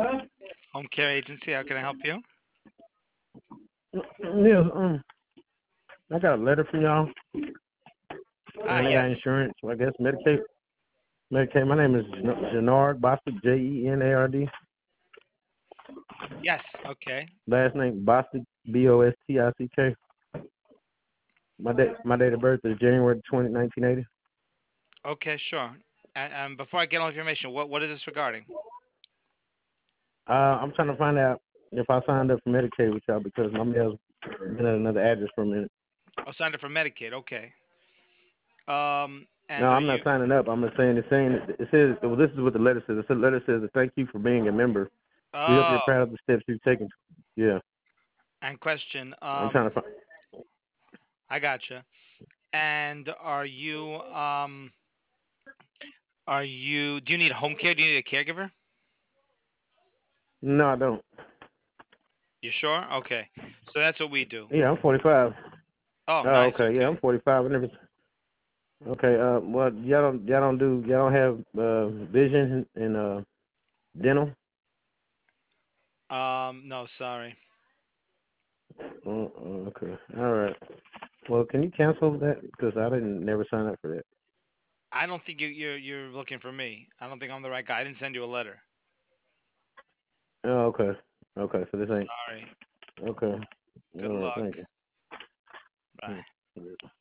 Home care agency. How can I help you? Yeah, I got a letter from y'all, Ah, and I got yes. insurance. So I guess Medicaid. Medicaid. My name is Jannard Bostic, Jenard. Yes. Okay. Last name Bostic, Bostick. My date of birth is January 20, 1980. Okay. Sure. And before I get all the information, what is this regarding? I'm trying to find out if I signed up for Medicaid with y'all because my mail's been at another address for a minute. Oh, signed up for Medicaid. Okay. No, And are I'm not you? signing up. I'm just saying it says well, this is what the letter says. The letter says thank you for being a member. We hope you're Oh, proud of the steps you've taken. Yeah, and question. I'm trying to find. I gotcha. And are you? Do you need home care? Do you need a caregiver? No, I don't. You sure? Okay. So that's what we do. Yeah, I'm 45. Oh, Oh, nice. okay. Yeah, Okay. I'm 45. I never. Okay. Well, y'all don't have vision and dental. No, sorry. Okay. All right. Well, can you cancel that because I didn't never sign up for that. I don't think you're looking for me. I don't think I'm the right guy. I didn't send you a letter. Oh, okay. Okay. So this ain't Sorry. okay. Good All right. luck. Thank Bye. you.